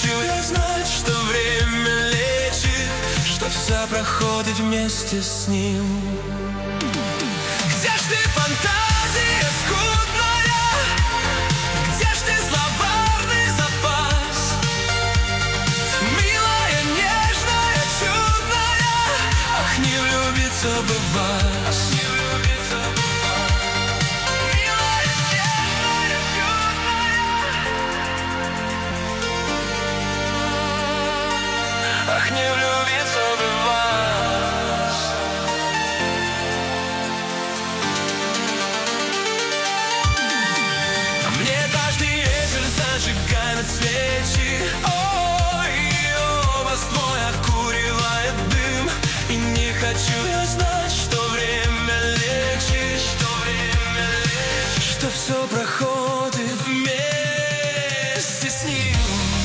хочу я знать, что время лечит, что все проходит вместе с ним. Где ж ты, фантазия скудная? Где ж ты, словарный запас? Милая, нежная, чудная, ах, не влюбиться бы в вас. Ах, не влюбиться бы в вас. Мне каждый вечер зажигают свечи, ой, и обоз твой окуривает дым. И не хочу я знать, что время лечит, что все проходит вместе с ним.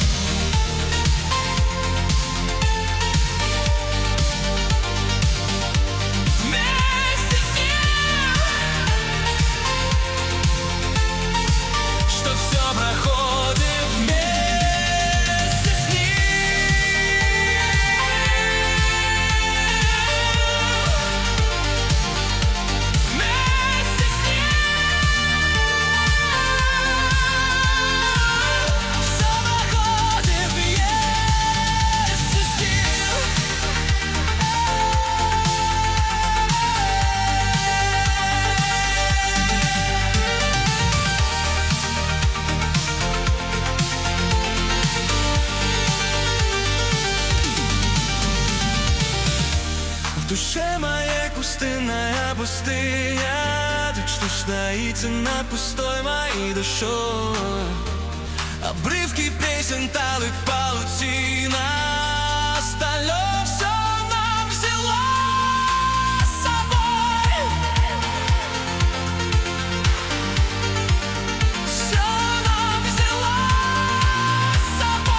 В душе моей пустынная пустыня, так что стоите над пустой моей душой. Обрывки песен, талы, паутина, остальное все нам взяла с собой. Все нам взяла с собой.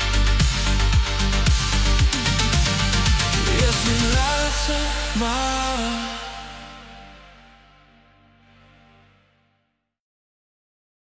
Если нравится